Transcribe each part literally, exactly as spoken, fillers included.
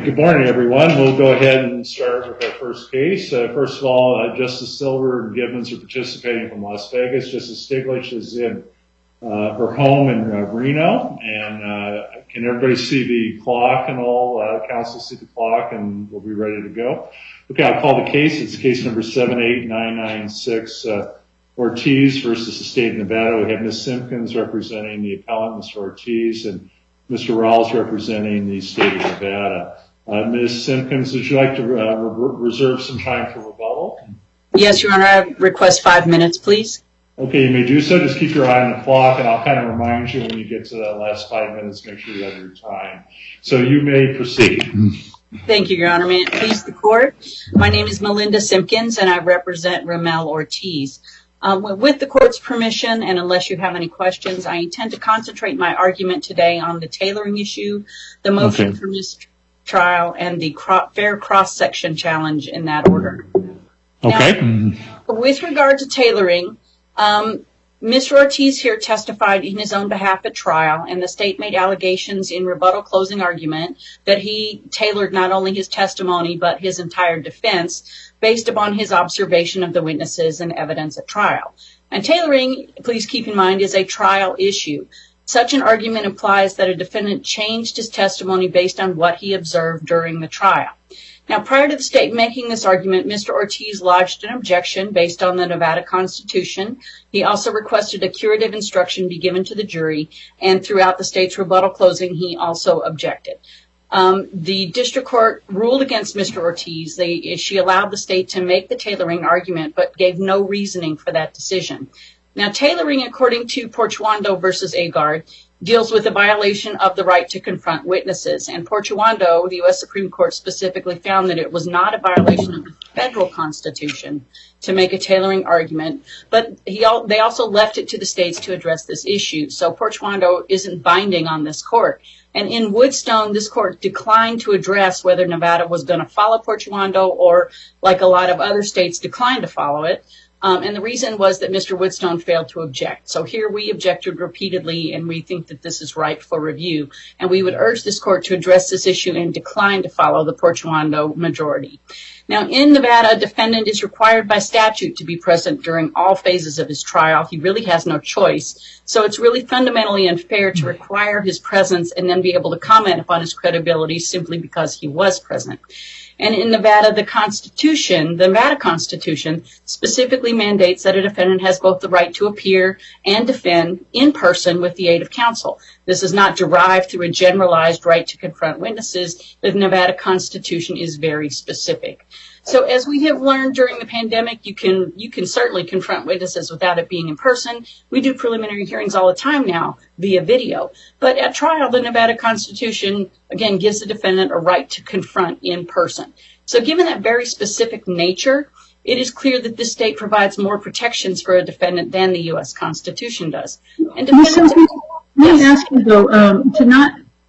Good morning, everyone. We'll go ahead and start with our first case. Uh, first of all, uh, Justice Silver and Gibbons are participating from Las Vegas. Justice Stiglitz is in uh, her home in uh, Reno. And uh, can everybody see the clock and all? Uh, counsel see the clock, and we'll be ready to go. Okay, I'll call the case. It's case number seven eight nine nine six, uh, Ortiz versus the State of Nevada. We have Miz Simpkins representing the appellant, Mister Ortiz, and Mister Rawls representing the State of Nevada. Uh, Miz Simpkins, would you like to uh, re reserve some time for rebuttal? Yes, Your Honor. I request five minutes, please. Okay, you may do so. Just keep your eye on the clock, and I'll kind of remind you when you get to that last five minutes, make sure you have your time. So you may proceed. Thank you, Your Honor. May it please the Court? My name is Melinda Simpkins, and I represent Ramel Ortiz. Um, with the Court's permission, and unless you have any questions, I intend to concentrate my argument today on the tailoring issue, the motion okay. for mistrial, trial, and the cro fair cross-section challenge in that order. Okay. Now, with regard to tailoring, um, Mister Ortiz here testified in his own behalf at trial, and the state made allegations in rebuttal closing argument that he tailored not only his testimony but his entire defense based upon his observation of the witnesses and evidence at trial. And tailoring, please keep in mind, is a trial issue. Such an argument implies that a defendant changed his testimony based on what he observed during the trial. Now, prior to the state making this argument, Mister Ortiz lodged an objection based on the Nevada Constitution. He also requested a curative instruction be given to the jury, and throughout the state's rebuttal closing, he also objected. Um, the district court ruled against Mister Ortiz. They, she allowed the state to make the tailoring argument, but gave no reasoning for that decision. Now, tailoring, according to Portuando versus Agard, deals with the violation of the right to confront witnesses. And Portuando, the U S Supreme Court, specifically found that it was not a violation of the federal Constitution to make a tailoring argument, but he al they also left it to the states to address this issue. So Portuando isn't binding on this court. And in Woodstone, this court declined to address whether Nevada was going to follow Portuando or, like a lot of other states, declined to follow it. Um, and the reason was that Mister Woodstone failed to object. So here we objected repeatedly, and we think that this is ripe for review. And we would urge this court to address this issue and decline to follow the Portuando majority. Now, in Nevada, a defendant is required by statute to be present during all phases of his trial. He really has no choice. So it's really fundamentally unfair to require his presence and then be able to comment upon his credibility simply because he was present. And in Nevada, the Constitution, the Nevada Constitution, specifically mandates that a defendant has both the right to appear and defend in person with the aid of counsel. This is not derived through a generalized right to confront witnesses. The Nevada Constitution is very specific. So as we have learned during the pandemic, you can you can certainly confront witnesses without it being in person. We do preliminary hearings all the time now via video. But at trial, the Nevada Constitution, again, gives the defendant a right to confront in person. So given that very specific nature, it is clear that this state provides more protections for a defendant than the U S Constitution does. And defendants, let me ask you, though, um, to not,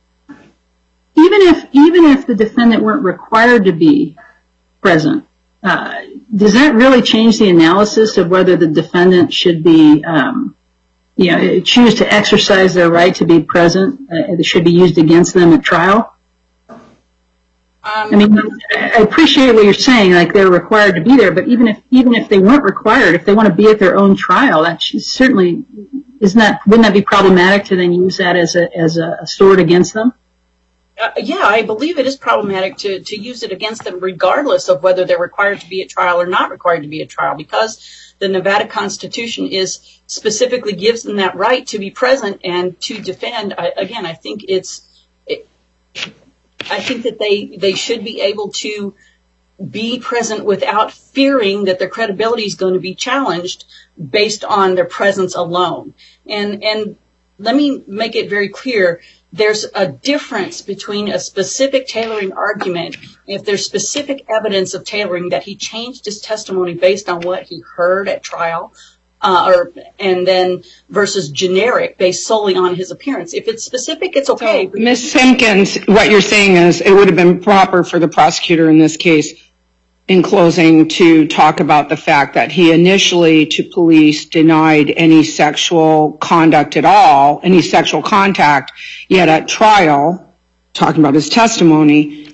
even if, even if the defendant weren't required to be present, uh, does that really change the analysis of whether the defendant should be, um, you know, choose to exercise their right to be present? Uh, it should be used against them at trial? Um, I mean, I appreciate what you're saying, like they're required to be there, but even if even if they weren't required, if they want to be at their own trial, that certainly isn't that wouldn't that be problematic to then use that as a as a sword against them? Uh, yeah, I believe it is problematic to, to use it against them regardless of whether they're required to be at trial or not required to be at trial, because the Nevada Constitution is specifically gives them that right to be present and to defend. I, again, I think it's, it, I think that they, they should be able to be present without fearing that their credibility is going to be challenged based on their presence alone. And, and let me make it very clear. There's a difference between a specific tailoring argument, if there's specific evidence of tailoring that he changed his testimony based on what he heard at trial, uh, or and then versus generic based solely on his appearance. If it's specific, it's okay. So, Miz Simpkins, what you're saying is it would have been proper for the prosecutor in this case, in closing, to talk about the fact that he initially to police denied any sexual conduct at all, any sexual contact, yet at trial, talking about his testimony,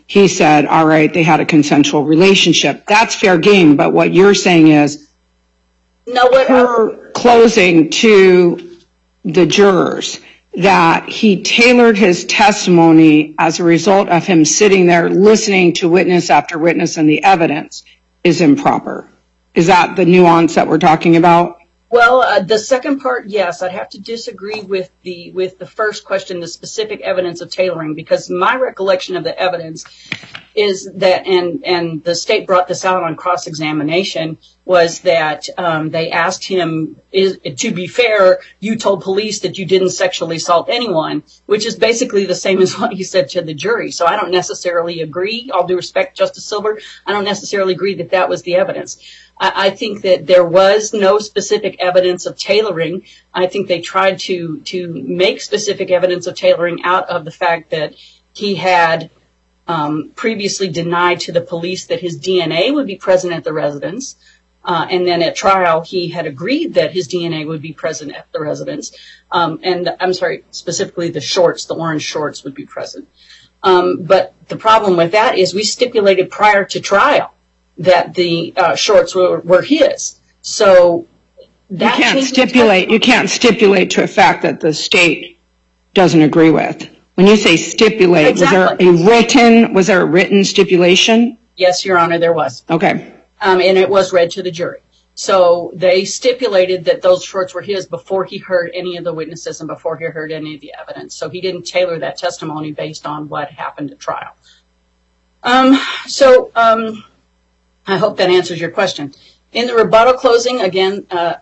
he said, all right, they had a consensual relationship. That's fair game. But what you're saying is no, what her closing to the jurors, that he tailored his testimony as a result of him sitting there listening to witness after witness and the evidence is improper. Is that the nuance that we're talking about? Well, uh, the second part, yes, I'd have to disagree with the with the first question, the specific evidence of tailoring, because my recollection of the evidence is that, and and the state brought this out on cross-examination, was that um, they asked him, is, to be fair, you told police that you didn't sexually assault anyone, which is basically the same as what he said to the jury. So I don't necessarily agree. All due respect, Justice Silver, I don't necessarily agree that that was the evidence. I think that there was no specific evidence of tailoring. I think they tried to to make specific evidence of tailoring out of the fact that he had um, previously denied to the police that his D N A would be present at the residence. Uh, and then at trial, he had agreed that his D N A would be present at the residence. Um, and I'm sorry, specifically the shorts, the orange shorts would be present. Um, but the problem with that is we stipulated prior to trial that the uh, shorts were, were his. So that you can't stipulate. You can't stipulate to a fact that the state doesn't agree with. When you say stipulate, exactly. was there a written? Was there a written stipulation? Yes, Your Honor, there was. Okay. Um, and it was read to the jury. So they stipulated that those shorts were his before he heard any of the witnesses and before he heard any of the evidence. So he didn't tailor that testimony based on what happened at trial. Um, so. Um, I hope that answers your question. In the rebuttal closing, again, uh,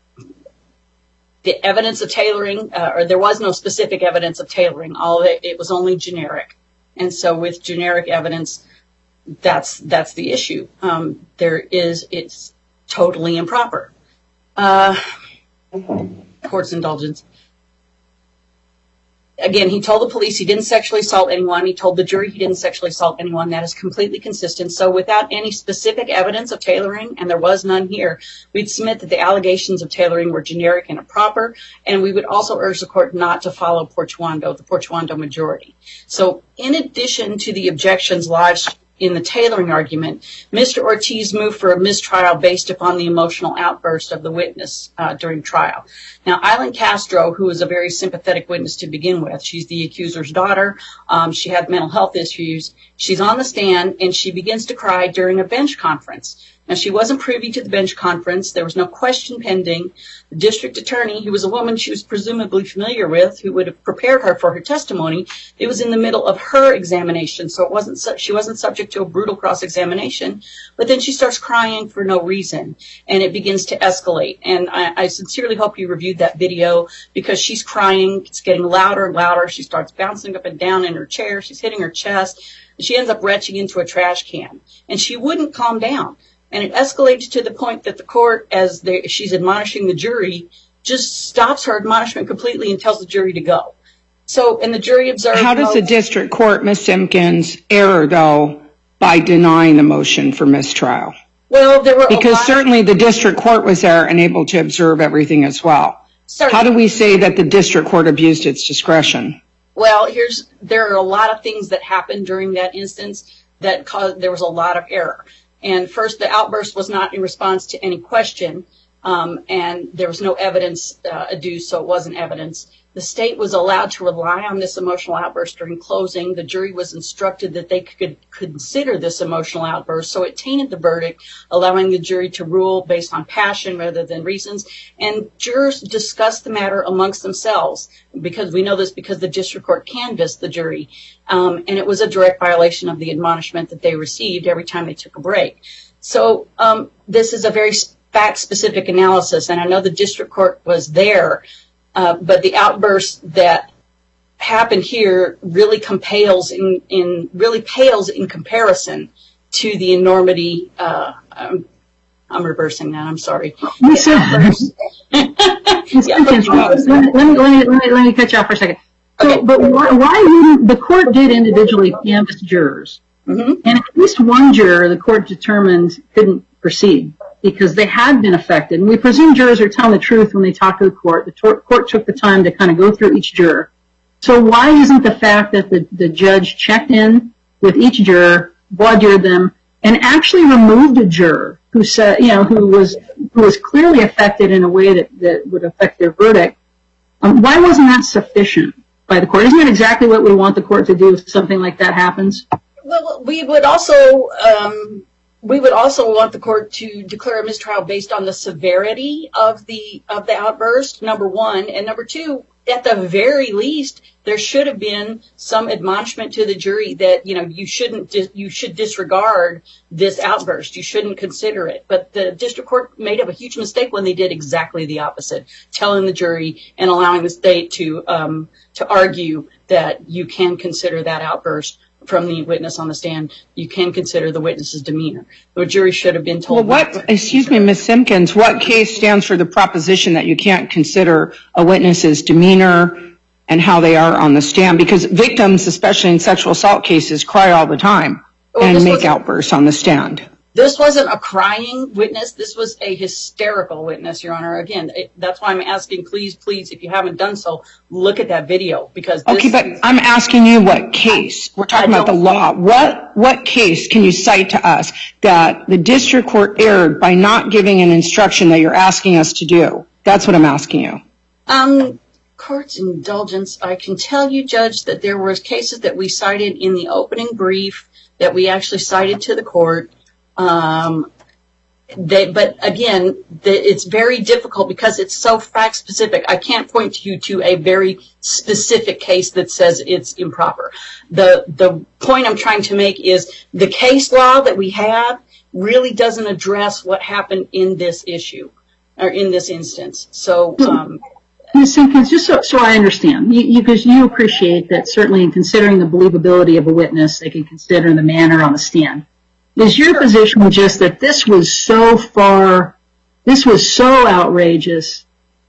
the evidence of tailoring, uh, or there was no specific evidence of tailoring. All of it, it was only generic. And so with generic evidence, that's that's the issue. Um, there is, it's totally improper. Uh, court's indulgence. Again, he told the police he didn't sexually assault anyone. He told the jury he didn't sexually assault anyone. That is completely consistent. So without any specific evidence of tailoring, and there was none here, we'd submit that the allegations of tailoring were generic and improper, and we would also urge the court not to follow Portuando, the Portuando majority. So in addition to the objections lodged in the tailoring argument, Mister Ortiz moved for a mistrial based upon the emotional outburst of the witness uh, during trial. Now, Eileen Castro, who is a very sympathetic witness to begin with, she's the accuser's daughter. Um, she had mental health issues. She's on the stand, and she begins to cry during a bench conference. Now, she wasn't privy to the bench conference. There was no question pending. The district attorney, who was a woman she was presumably familiar with, who would have prepared her for her testimony, it was in the middle of her examination, so it wasn't su- she wasn't subject to a brutal cross-examination. But then she starts crying for no reason, and it begins to escalate. And I, I sincerely hope you reviewed that video, because she's crying. It's getting louder and louder. She starts bouncing up and down in her chair. She's hitting her chest. And she ends up retching into a trash can. And she wouldn't calm down. And it escalates to the point that the court, as they, she's admonishing the jury, just stops her admonishment completely and tells the jury to go. So, and the jury observed. How does the district court, Miz Simpkins, err, though, by denying the motion for mistrial? Well, there were because certainly the district court was there and able to observe everything as well. Certainly. How do we say that the district court abused its discretion? Well, here's there are a lot of things that happened during that instance that caused there was a lot of error. And first, the outburst was not in response to any question, um, and there was no evidence uh, adduced, so it wasn't evidence. The state was allowed to rely on this emotional outburst during closing. The jury was instructed that they could consider this emotional outburst, so it tainted the verdict, allowing the jury to rule based on passion rather than reasons. And jurors discussed the matter amongst themselves, because we know this because the district court canvassed the jury, um, and it was a direct violation of the admonishment that they received every time they took a break. So um, this is a very fact-specific analysis, and I know the district court was there. Uh, but the outburst that happened here really compels in, in really pales in comparison to the enormity. Uh, I'm, I'm reversing that. I'm sorry. Miz Simpkins, yeah, let, me, let, me, let, me, let, me, let me cut you off for a second. So, okay. But why, why didn't the court did individually canvass jurors, mm-hmm. and at least one juror the court determined couldn't proceed because they had been affected. And we presume jurors are telling the truth when they talk to the court. The tor- court took the time to kind of go through each juror. So why isn't the fact that the, the judge checked in with each juror, voir dired them, and actually removed a juror who said, you know, who was who was clearly affected in a way that, that would affect their verdict. Um, why wasn't that sufficient by the court? Isn't that exactly what we want the court to do if something like that happens? Well, we would also um, we would also want the court to declare a mistrial based on the severity of the of the outburst. Number one, and number two, at the very least, there should have been some admonishment to the jury that, you know, you shouldn't you should disregard this outburst. You shouldn't consider it. But the district court made up a huge mistake when they did exactly the opposite, telling the jury and allowing the state to um, to argue that you can consider that outburst from the witness on the stand. You can consider the witness's demeanor. The jury should have been told. Well, what, excuse me, Miz Simpkins, what case stands for the proposition that you can't consider a witness's demeanor and how they are on the stand? Because victims, especially in sexual assault cases, cry all the time well, and make outbursts on the stand. This wasn't a crying witness. This was a hysterical witness, Your Honor. Again, it, that's why I'm asking, please, please, if you haven't done so, look at that video. Because this okay, but is, I'm asking you what case. We're talking about the law. What what case can you cite to us that the district court erred by not giving an instruction that you're asking us to do? That's what I'm asking you. Um, court's indulgence. I can tell you, Judge, that there were cases that we cited in the opening brief that we actually cited to the court. Um, they, but again, the, it's very difficult because it's so fact specific. I can't point you to a very specific case that says it's improper. The, the point I'm trying to make is the case law that we have really doesn't address what happened in this issue or in this instance. So, um, Miz Simpkins, just so, so I understand, you, because you, you appreciate that certainly in considering the believability of a witness, they can consider the manner on the stand. Is your position just that this was so far, this was so outrageous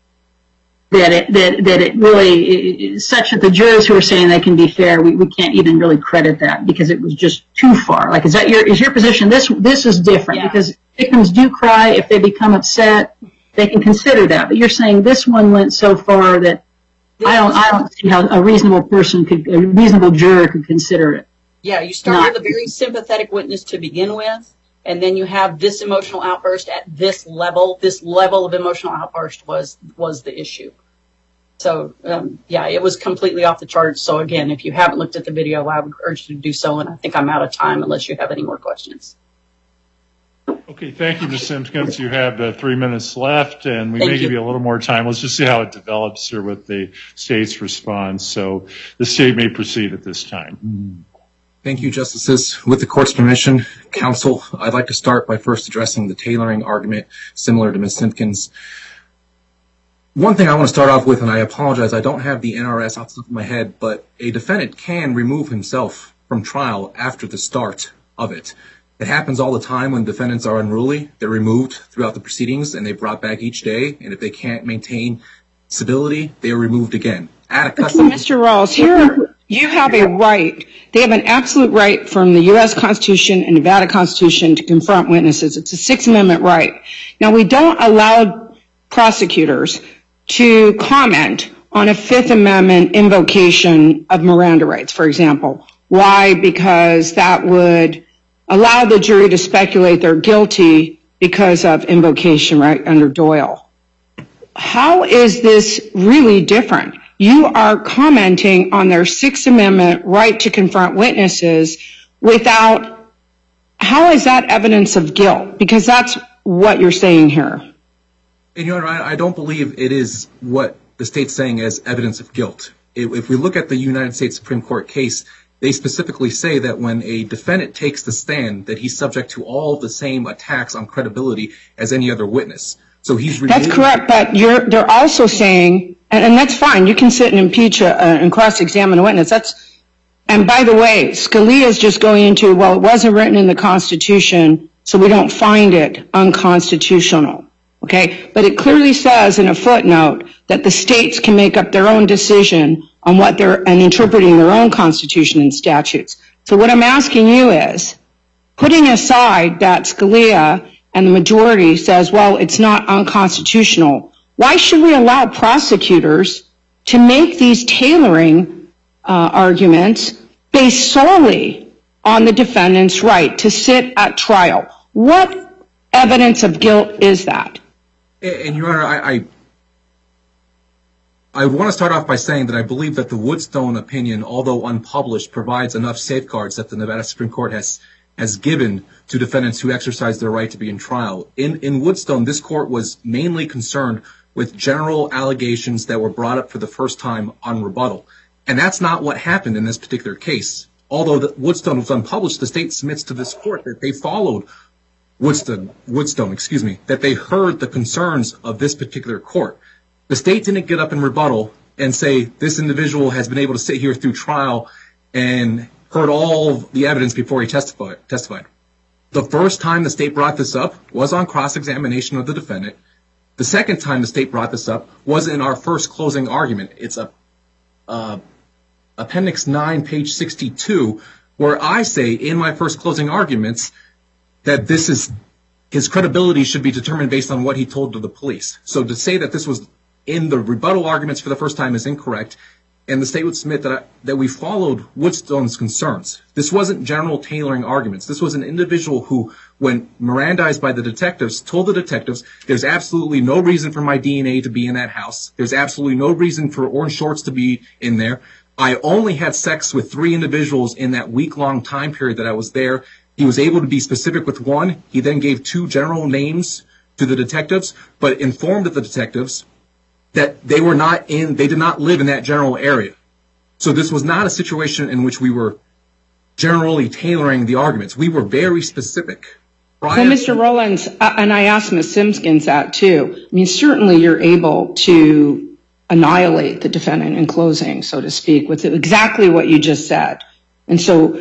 that it that that it really it, such that the jurors who are saying they can be fair, we, we can't even really credit that because it was just too far? Like, is that your is your position? This this is different yeah. because victims do cry if they become upset. They can consider that, but you're saying this one went so far that this I don't I don't see how a reasonable person could a reasonable juror could consider it. Yeah, you start Not, with a very sympathetic witness to begin with, and then you have this emotional outburst at this level. This level of emotional outburst was was the issue. So, um, yeah, it was completely off the charts. So, again, if you haven't looked at the video, I would urge you to do so, and I think I'm out of time unless you have any more questions. Okay, thank you, Miz Simpkins. You have uh, three minutes left, and we Thank may you. give you a little more time. Let's just see how it develops here with the state's response. So the state may proceed at this time. Thank you, Justices. With the court's permission, counsel, I'd like to start by first addressing the tailoring argument similar to Miz Simpkins. One thing I want to start off with, and I apologize, I don't have the N R S off the top of my head, but a defendant can remove himself from trial after the start of it. It happens all the time when defendants are unruly. They're removed throughout the proceedings, and they're brought back each day, and if they can't maintain civility, they are removed again. Out of custody. Mister Rawls, here you have a right. They have an absolute right from the U S Constitution and Nevada Constitution to confront witnesses. It's a Sixth Amendment right. Now, we don't allow prosecutors to comment on a Fifth Amendment invocation of Miranda rights, for example. Why? Because that would allow the jury to speculate they're guilty because of invocation right under Doyle. How is this really different? You are commenting on their Sixth Amendment right to confront witnesses without, how is that evidence of guilt? Because that's what you're saying here. And Your Honor, I don't believe it is what the state's saying as evidence of guilt. If we look at the United States Supreme Court case, they specifically say that when a defendant takes the stand, that he's subject to all the same attacks on credibility as any other witness. So he's That's correct, but you're, they're also saying, and, and that's fine, you can sit and impeach a, uh, and cross-examine a witness. That's, and by the way, Scalia is just going into, well, it wasn't written in the Constitution, so we don't find it unconstitutional. Okay, but it clearly says in a footnote that the states can make up their own decision on what they're, and interpreting their own constitution and statutes. So what I'm asking you is, putting aside that Scalia and the majority says, well, it's not unconstitutional, why should we allow prosecutors to make these tailoring uh, arguments based solely on the defendant's right to sit at trial. What evidence of guilt is that? And, Your Honor, I, I, I want to start off by saying that I believe that the Woodstone opinion, although unpublished, provides enough safeguards that the Nevada Supreme Court has has given to defendants who exercise their right to be in trial. In, in Woodstone, this court was mainly concerned with general allegations that were brought up for the first time on rebuttal. And that's not what happened in this particular case. Although the Woodstone was unpublished, the state submits to this court that they followed Woodstone, Woodstone, excuse me, that they heard the concerns of this particular court. The state didn't get up in rebuttal and say, this individual has been able to sit here through trial and heard all the evidence before he testified. testified. The first time the state brought this up was on cross-examination of the defendant. The second time the state brought this up was in our first closing argument. It's a, uh, Appendix nine, page sixty-two, where I say in my first closing arguments that this is, his credibility should be determined based on what he told to the police. So to say that this was in the rebuttal arguments for the first time is incorrect. And the state would submit that, I, that we followed Woodstone's concerns. This wasn't general tailoring arguments. This was an individual who, when Mirandized by the detectives, told the detectives, there's absolutely no reason for my D N A to be in that house. There's absolutely no reason for orange shorts to be in there. I only had sex with three individuals in that week-long time period that I was there. He was able to be specific with one. He then gave two general names to the detectives, but informed the detectives that they were not in, they did not live in that general area. So this was not a situation in which we were generally tailoring the arguments. We were very specific. Well, Mister Rollins, uh, and I asked Miz Simpkins that too. I mean, certainly you're able to annihilate the defendant in closing, so to speak, with exactly what you just said. And so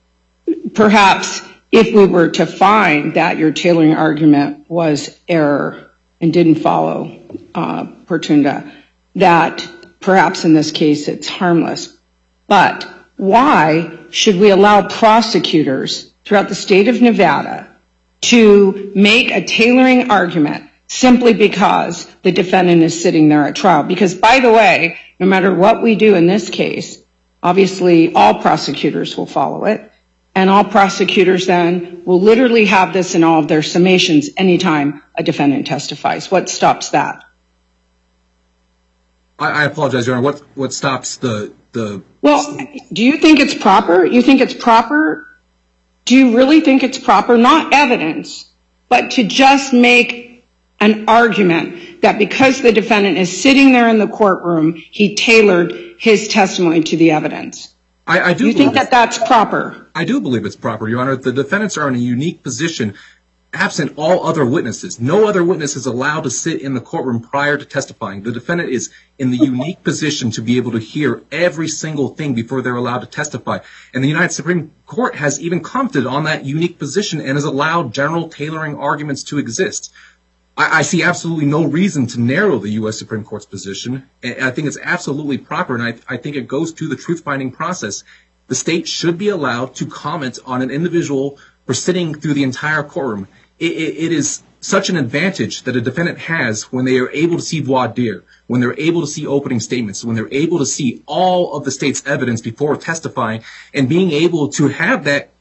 perhaps if we were to find that your tailoring argument was error and didn't follow uh, Portunda, that perhaps in this case it's harmless. But why should we allow prosecutors throughout the state of Nevada to make a tailoring argument simply because the defendant is sitting there at trial? Because, by the way, no matter what we do in this case, obviously all prosecutors will follow it, and all prosecutors then will literally have this in all of their summations anytime a defendant testifies. What stops that? I, I apologize, Your Honor. What, what stops the, the... Well, do you think it's proper? You think it's proper? Do you really think it's proper? Not evidence, but to just make an argument that because the defendant is sitting there in the courtroom, he tailored his testimony to the evidence. I, I do. You think that that's proper? I do believe it's proper, Your Honor. The defendants are in a unique position, absent all other witnesses. No other witness is allowed to sit in the courtroom prior to testifying. The defendant is in the unique position to be able to hear every single thing before they're allowed to testify. And the United Supreme Court has even commented on that unique position and has allowed general tailoring arguments to exist. I, I see absolutely no reason to narrow the U S Supreme Court's position. And I think it's absolutely proper, and I, I think it goes to the truth-finding process. The state should be allowed to comment on an individual for sitting through the entire courtroom. It, it, it is such an advantage that a defendant has when they are able to see voir dire, when they're able to see opening statements, when they're able to see all of the state's evidence before testifying, and being able to have that,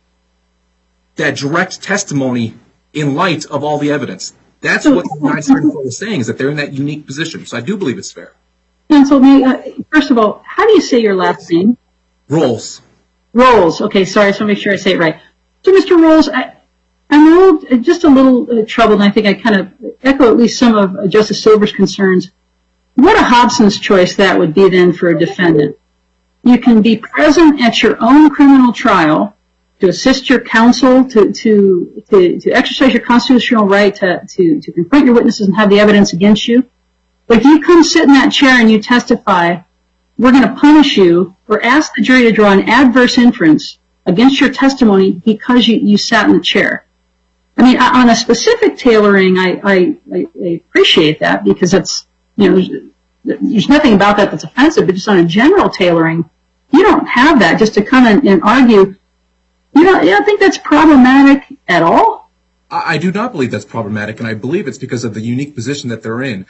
that direct testimony in light of all the evidence. That's what the United Supreme Court is saying, is that they're in that unique position. So I do believe it's fair. Counsel, uh, first of all, how do you say your last name? Rolls. Rolls. Okay, sorry, I just want to make sure I say it right. So, Mister Rolls, I, I'm a little, just a little uh, troubled, and I think I kind of echo at least some of uh, Justice Silver's concerns. What a Hobson's choice that would be then for a defendant. You can be present at your own criminal trial to assist your counsel, to to to, to exercise your constitutional right to, to, to confront your witnesses and have the evidence against you. But if you come sit in that chair and you testify, we're going to punish you or ask the jury to draw an adverse inference against your testimony because you, you sat in the chair. I mean, on a specific tailoring, I, I, I appreciate that because that's, you know, there's, there's nothing about that that's offensive, but just on a general tailoring, you don't have that just to come in and argue. You know, you don't think that's problematic at all? I do not believe that's problematic, and I believe it's because of the unique position that they're in.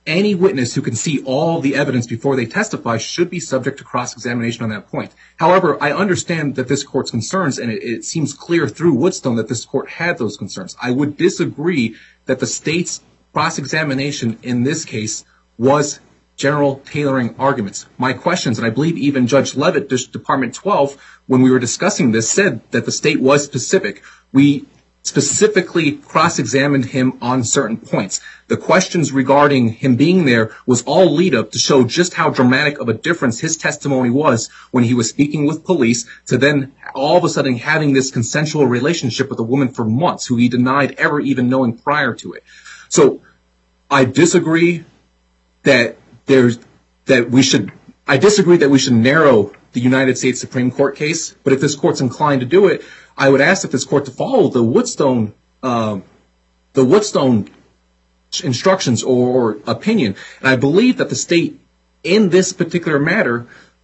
any witness who can see all the evidence before they testify should be subject to cross-examination on that point. However, I understand that this court's concerns, and it, it seems clear through Woodstone that this court had those concerns. I would disagree that the state's cross-examination in this case was general tailoring arguments. My questions, and I believe even Judge Levitt, Department twelve, when we were discussing this, said that the state was specific. We specifically cross-examined him on certain points. The questions regarding him being there was all lead up to show just how dramatic of a difference his testimony was when he was speaking with police to then all of a sudden having this consensual relationship with a woman for months who he denied ever even knowing prior to it. So I disagree that there's that we should I disagree that we should narrow the United States Supreme Court case, but if this court's inclined to do it, I would ask that this court to follow the Woodstone, uh, the Woodstone instructions or opinion. And I believe that the state, in this particular matter,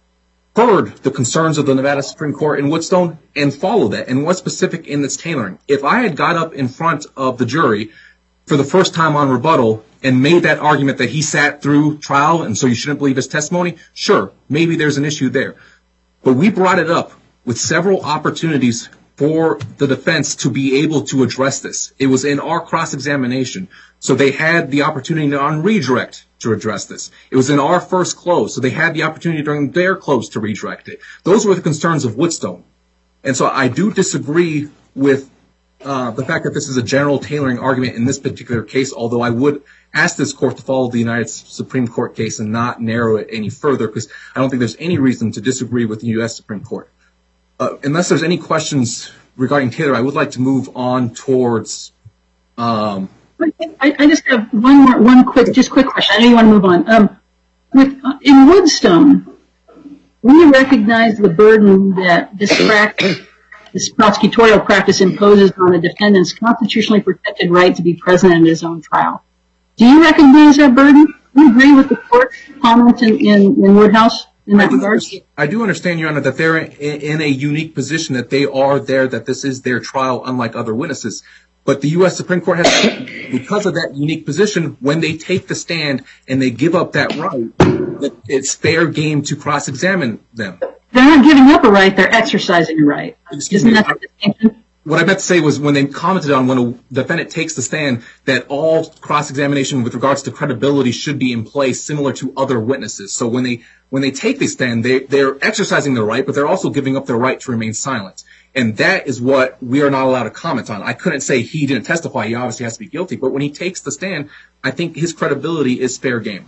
heard the concerns of the Nevada Supreme Court in Woodstone and followed that and was specific in its tailoring. If I had got up in front of the jury for the first time on rebuttal and made that argument that he sat through trial and so you shouldn't believe his testimony, sure, maybe there's an issue there. But we brought it up with several opportunities for the defense to be able to address this. It was in our cross-examination, so they had the opportunity on redirect to address this. It was in our first close, so they had the opportunity during their close to redirect it. Those were the concerns of Woodstone. And so I do disagree with uh, the fact that this is a general tailoring argument in this particular case, although I would ask this court to follow the United Supreme Court case and not narrow it any further, because I don't think there's any reason to disagree with the U S Supreme Court. Uh, unless there's any questions regarding Taylor, I would like to move on towards. Um, I, I just have one more, one quick, just quick question. I know you want to move on. Um, with uh, in Woodstone, we recognize the burden that this practice, this prosecutorial practice, imposes on the defendant's constitutionally protected right to be present in his own trial. Do you recognize that burden? Do you agree with the court's comment in, in, in Woodhouse? In that I, do regard? I do understand, Your Honor, that they're in, in a unique position, that they are there, that this is their trial, unlike other witnesses. But the U S Supreme Court has, because of that unique position, when they take the stand and they give up that right, that it's fair game to cross-examine them. They're not giving up a right, they're exercising a right. Excuse Isn't me, that the distinction? What I meant to say was when they commented on when a defendant takes the stand that all cross-examination with regards to credibility should be in place similar to other witnesses. So when they when they take the stand, they, they're exercising their right, but they're also giving up their right to remain silent. And that is what we are not allowed to comment on. I couldn't say he didn't testify. He obviously has to be guilty. But when he takes the stand, I think his credibility is fair game.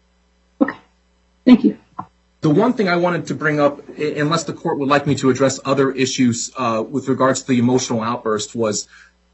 Okay. Thank you. The one thing I wanted to bring up, unless the court would like me to address other issues uh, with regards to the emotional outburst, was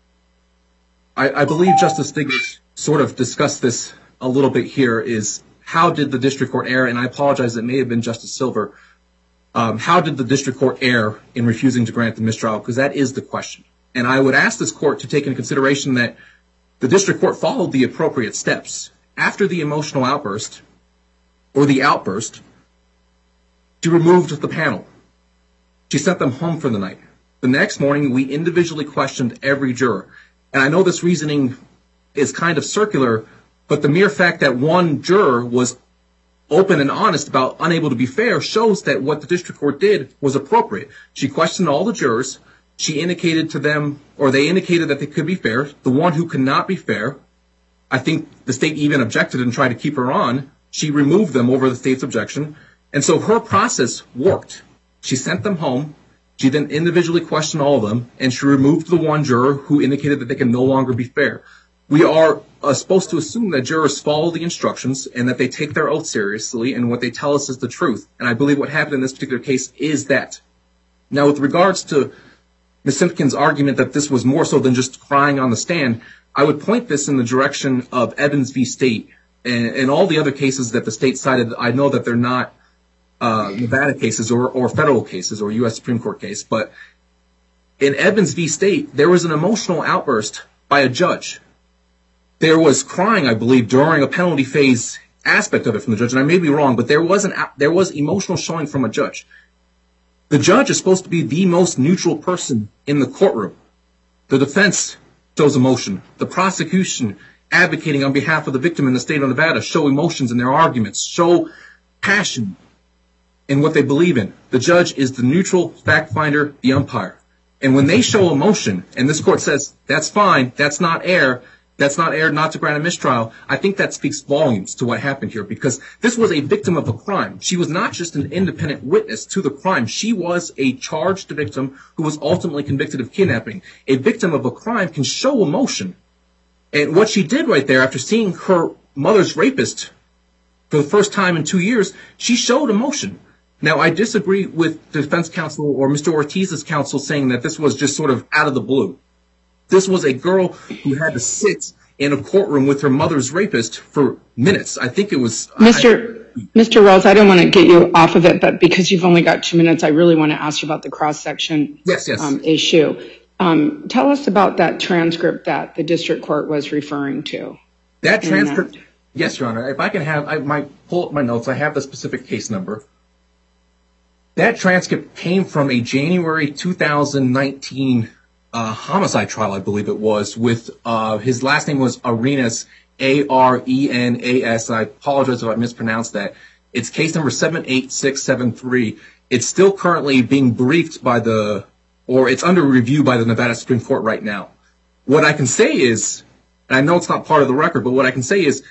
I, I believe Justice Stiglitz sort of discussed this a little bit here, is how did the district court err? And I apologize, it may have been Justice Silver. Um, how did the district court err in refusing to grant the mistrial? Because that is the question. And I would ask this court to take into consideration that the district court followed the appropriate steps. After the emotional outburst, or the outburst, she removed the panel. She sent them home for the night. The next morning, we individually questioned every juror. And I know this reasoning is kind of circular, but the mere fact that one juror was open and honest about unable to be fair shows that what the district court did was appropriate. She questioned all the jurors. She indicated to them, or they indicated that they could be fair. The one who could not be fair, I think the state even objected and tried to keep her on. She removed them over the state's objection. And so her process worked. She sent them home. She then individually questioned all of them, and she removed the one juror who indicated that they can no longer be fair. We are uh, supposed to assume that jurors follow the instructions and that they take their oath seriously, and what they tell us is the truth. And I believe what happened in this particular case is that. Now, with regards to Miz Simpkins' argument that this was more so than just crying on the stand, I would point this in the direction of Evans v. State and, and all the other cases that the state cited. I know that they're not uh, Nevada cases or, or federal cases or U S Supreme Court case, but in Evans v. State, there was an emotional outburst by a judge. There was crying, I believe, during a penalty phase aspect of it from the judge, and I may be wrong, but there was an there was emotional showing from a judge. The judge is supposed to be the most neutral person in the courtroom. The defense shows emotion. The prosecution advocating on behalf of the victim in the state of Nevada show emotions in their arguments, show passion in what they believe in. The judge is the neutral fact finder, the umpire. And when they show emotion, and this court says, that's fine, that's not error, that's not error not to grant a mistrial, I think that speaks volumes to what happened here, because this was a victim of a crime. She was not just an independent witness to the crime. She was a charged victim who was ultimately convicted of kidnapping. A victim of a crime can show emotion. And what she did right there, after seeing her mother's rapist for the first time in two years, she showed emotion. Now, I disagree with defense counsel or Mister Ortiz's counsel saying that this was just sort of out of the blue. This was a girl who had to sit in a courtroom with her mother's rapist for minutes. I think it was... Mister I, Mister Rose, I don't want to get you off of it, but because you've only got two minutes, I really want to ask you about the cross-section yes, yes. Um, issue. Um, tell us about that transcript that the district court was referring to. That transcript... That. Yes, Your Honor. If I can have... I might pull up my notes. I have the specific case number. That transcript came from a January two thousand nineteen uh, homicide trial, I believe it was, with uh, his last name was Arenas, A R E N A S. I apologize if I mispronounced that. It's case number seven eight six seven three. It's still currently being briefed by the, or it's under review by the Nevada Supreme Court right now. What I can say is, and I know it's not part of the record, but what I can say is,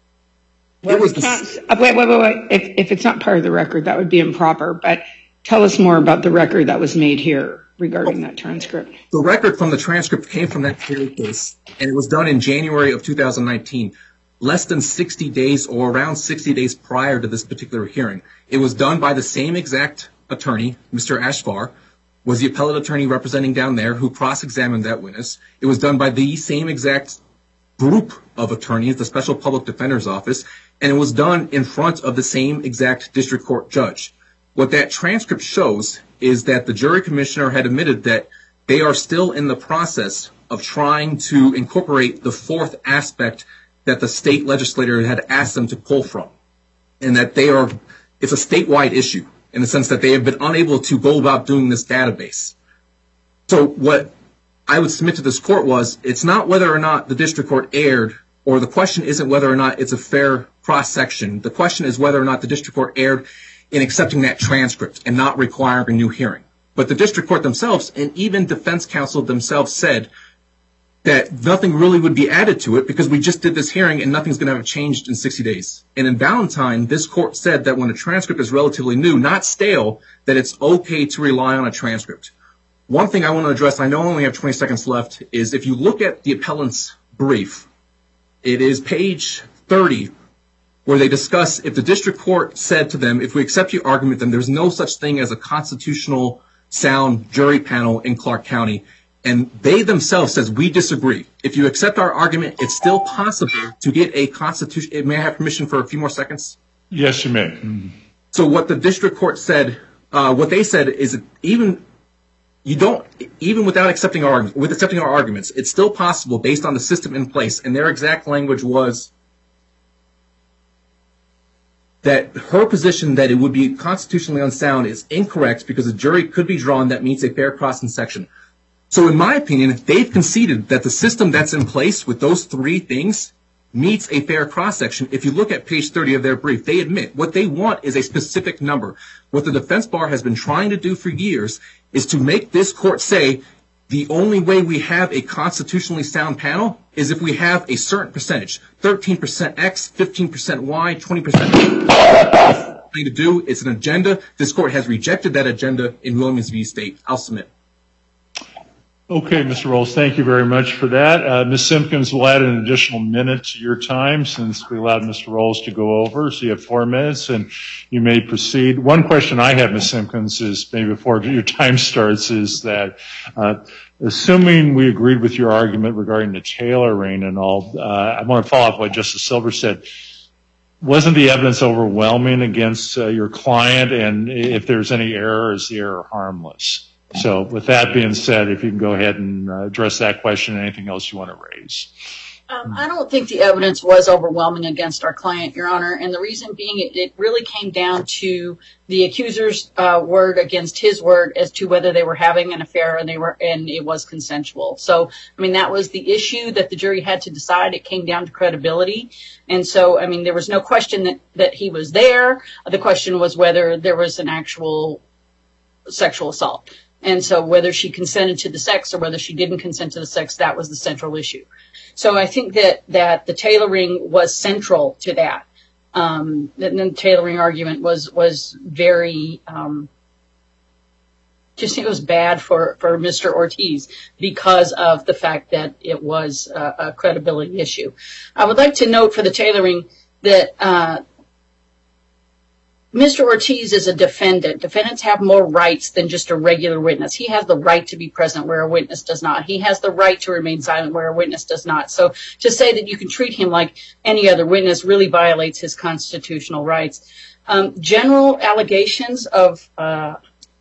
Well, it was we can't, wait, wait, wait, wait. If, if it's not part of the record, that would be improper. But tell us more about the record that was made here regarding that transcript. The record from the transcript came from that case, and it was done in January of two thousand nineteen, less than sixty days or around sixty days prior to this particular hearing. It was done by the same exact attorney, Mister Ashfar, was the appellate attorney representing down there who cross-examined that witness. It was done by the same exact group of attorneys, the Special Public Defender's Office, and it was done in front of the same exact district court judge. What that transcript shows is that the jury commissioner had admitted that they are still in the process of trying to incorporate the fourth aspect that the state legislator had asked them to pull from, and that they are, it's a statewide issue in the sense that they have been unable to go about doing this database. So what I would submit to this court was, it's not whether or not the district court erred, or the question isn't whether or not it's a fair cross-section. The question is whether or not the district court erred in accepting that transcript and not requiring a new hearing. But the district court themselves, and even defense counsel themselves, said that nothing really would be added to it because we just did this hearing and nothing's going to have changed in sixty days. And in Valentine, this court said that when a transcript is relatively new, not stale, that it's okay to rely on a transcript. One thing I want to address, I know I only have twenty seconds left, is if you look at the appellant's brief, it is page thirty, where they discuss if the district court said to them, if we accept your argument, then there's no such thing as a constitutional sound jury panel in Clark County. And they themselves says, we disagree. If you accept our argument, it's still possible to get a constitution. May I have permission for a few more seconds? Yes, you may. Mm-hmm. So what the district court said, uh, what they said is that even you don't, even without accepting our, with accepting our arguments, it's still possible based on the system in place. And their exact language was that her position that it would be constitutionally unsound is incorrect because a jury could be drawn that meets a fair cross-section. So in my opinion, they've conceded that the system that's in place with those three things meets a fair cross-section. If you look at page thirty of their brief, they admit what they want is a specific number. What the defense bar has been trying to do for years is to make this court say the only way we have a constitutionally sound panel is if we have a certain percentage, thirteen percent X, fifteen percent Y, twenty percent to do. It's an agenda. This court has rejected that agenda in Williams v. State. I'll submit. Okay, Mister Rolls, thank you very much for that. Uh, Miz Simpkins will add an additional minute to your time since we allowed Mister Rolls to go over. So you have four minutes and you may proceed. One question I have, Miz Simpkins, is maybe before your time starts, is that uh, assuming we agreed with your argument regarding the tailoring and all, uh, I want to follow up what Justice Silver said. Wasn't the evidence overwhelming against uh, your client? And if there's any error, is the error harmless? So with that being said, if you can go ahead and uh, address that question and anything else you want to raise. Um, I don't think the evidence was overwhelming against our client, Your Honor, and the reason being it, it really came down to the accuser's uh, word against his word as to whether they were having an affair and they were and it was consensual. So, I mean, that was the issue that the jury had to decide. It came down to credibility, and so, I mean, there was no question that that he was there. The question was whether there was an actual sexual assault, and so whether she consented to the sex or whether she didn't consent to the sex, that was the central issue. So I think that, that the tailoring was central to that. Um, and the tailoring argument was, was very, um, just it was bad for, for Mister Ortiz because of the fact that it was a, a credibility issue. I would like to note for the tailoring that, uh, Mister Ortiz is a defendant. Defendants have more rights than just a regular witness. He has the right to be present where a witness does not. He has the right to remain silent where a witness does not. So to say that you can treat him like any other witness really violates his constitutional rights. Um, general allegations of, uh,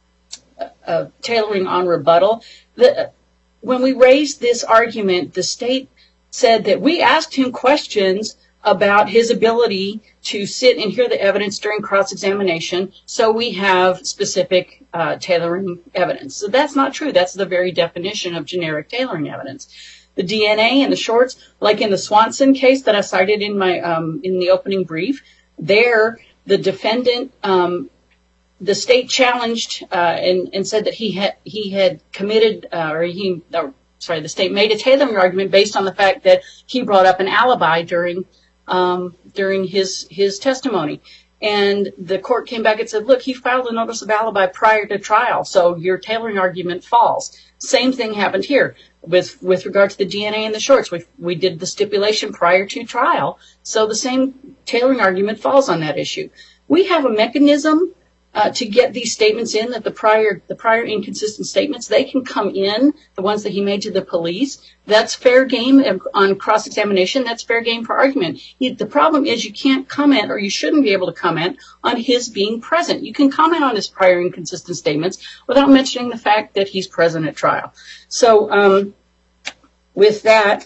of tailoring on rebuttal. The, when we raised this argument, the state said that we asked him questions about his ability to sit and hear the evidence during cross-examination, so we have specific uh, tailoring evidence. So that's not true. That's the very definition of generic tailoring evidence. The D N A and the shorts, like in the Swanson case that I cited in my um, in the opening brief, there the defendant, um, the state challenged uh, and, and said that he had he had committed uh, or he or, sorry the state made a tailoring argument based on the fact that he brought up an alibi during. Um, during his, his testimony. And the court came back and said, look, he filed a notice of alibi prior to trial, so your tailoring argument falls. Same thing happened here with, with regard to the D N A and the shorts. We, we did the stipulation prior to trial, so the same tailoring argument falls on that issue. We have a mechanism Uh, to get these statements in, that the prior the prior inconsistent statements, they can come in, the ones that he made to the police. That's fair game on cross-examination. That's fair game for argument. He, the problem is you can't comment, or you shouldn't be able to comment, on his being present. You can comment on his prior inconsistent statements without mentioning the fact that he's present at trial. So um, with that,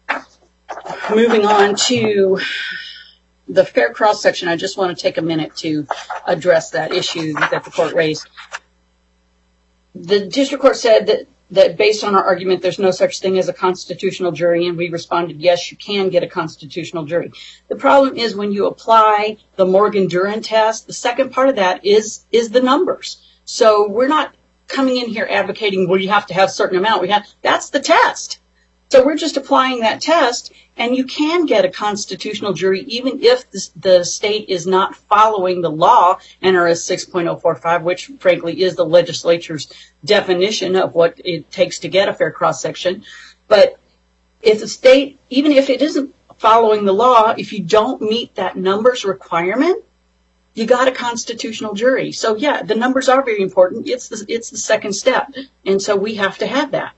moving on to the fair cross section, I just want to take a minute to address that issue that the court raised. The district court said that, that based on our argument, there's no such thing as a constitutional jury, and we responded, yes, you can get a constitutional jury. The problem is when you apply the Morgan-Duran test, the second part of that is, is the numbers. So we're not coming in here advocating, well, you have to have a certain amount. We have, that's the test. So we're just applying that test, and you can get a constitutional jury even if the, the state is not following the law, N R S six point oh four five, which frankly is the legislature's definition of what it takes to get a fair cross-section. But if the state, even if it isn't following the law, if you don't meet that numbers requirement, you got a constitutional jury. So yeah, the numbers are very important. It's the, it's the second step, and so we have to have that.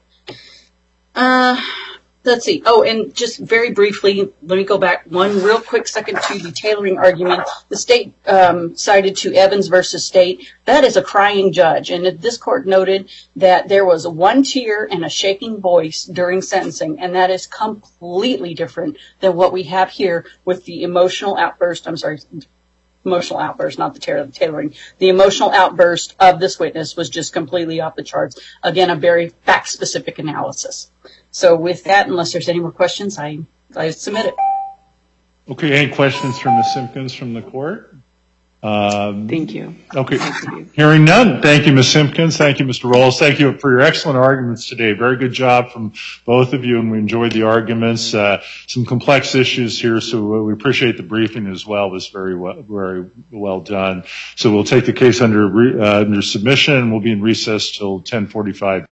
Uh, let's see. Oh, and just very briefly, let me go back one real quick second to the tailoring argument. The state um, cited to Evans versus State. That is a crying judge, and this court noted that there was one tear and a shaking voice during sentencing, and that is completely different than what we have here with the emotional outburst. I'm sorry. Emotional outburst, not the tailoring. The emotional outburst of this witness was just completely off the charts. Again, a very fact-specific analysis. So with that, unless there's any more questions, I, I submit it. Okay, any questions from Miz Simpkins from the court? Um, Thank you. Okay, Thank you. Hearing none. Thank you, Miz Simpkins. Thank you, Mister Rolls. Thank you for your excellent arguments today. Very good job from both of you, and we enjoyed the arguments. Uh, some complex issues here, so we appreciate the briefing as well. It was very well, very well done. So we'll take the case under, re, uh, under submission, and we'll be in recess till ten forty-five.